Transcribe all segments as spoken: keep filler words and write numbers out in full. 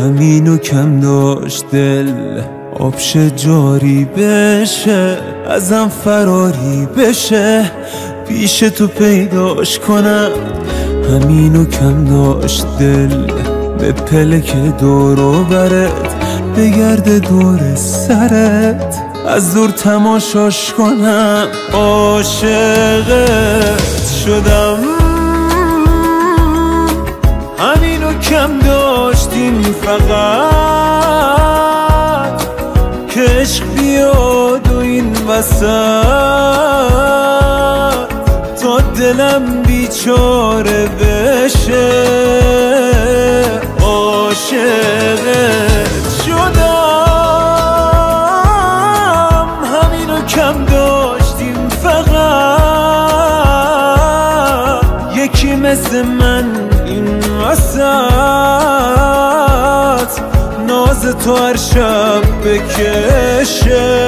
همینو کم داشت دل آبش جاری بشه، ازم فراری بشه، پیش تو پیداش کنم. همینو کم داشت دل به پلک دور و برت بگرده دور سرت، از دور تماشاش کنم. عاشقت شدم، همینو کم داشتیم فقط که عشق بیاد و این وسط تا دلم بیچاره بشه. عاشقت شدم، همینو کم داشتیم فقط یکی مثل من این وسط ناز تو هر شب بکشه.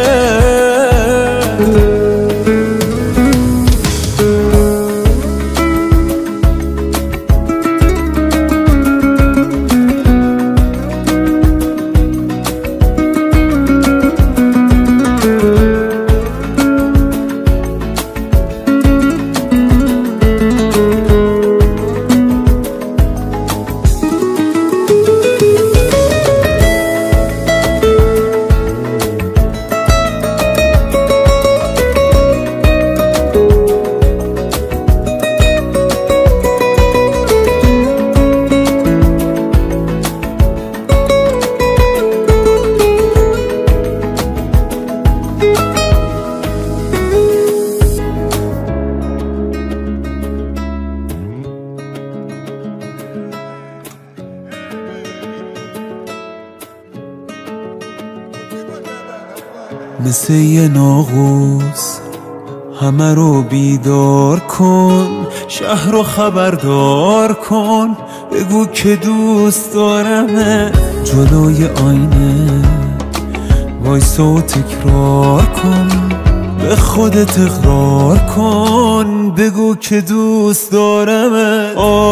مثل یه ناقوس همه رو بیدار کن، شهر رو خبردار کن، بگو که دوست دارمه. جلوی آینه وایسا و تکرار کن، به خودت اقرار کن، بگو که دوست دارمه.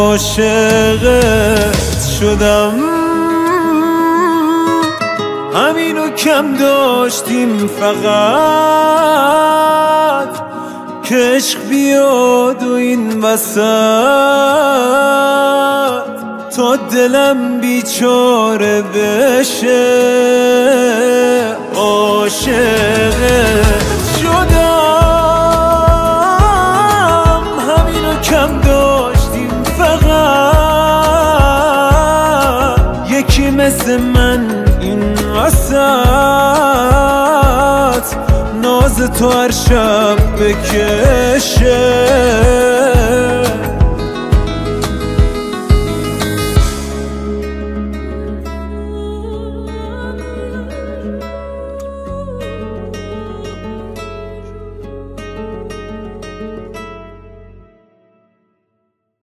عاشقت شدم، همینو کم داشتیم فقط که عشق بیاد و این وسط تا دلم بیچاره بشه. عاشقت شدم، همینو کم داشتیم فقط یکی مثل من این وسط ناز تو هر شب بکشه.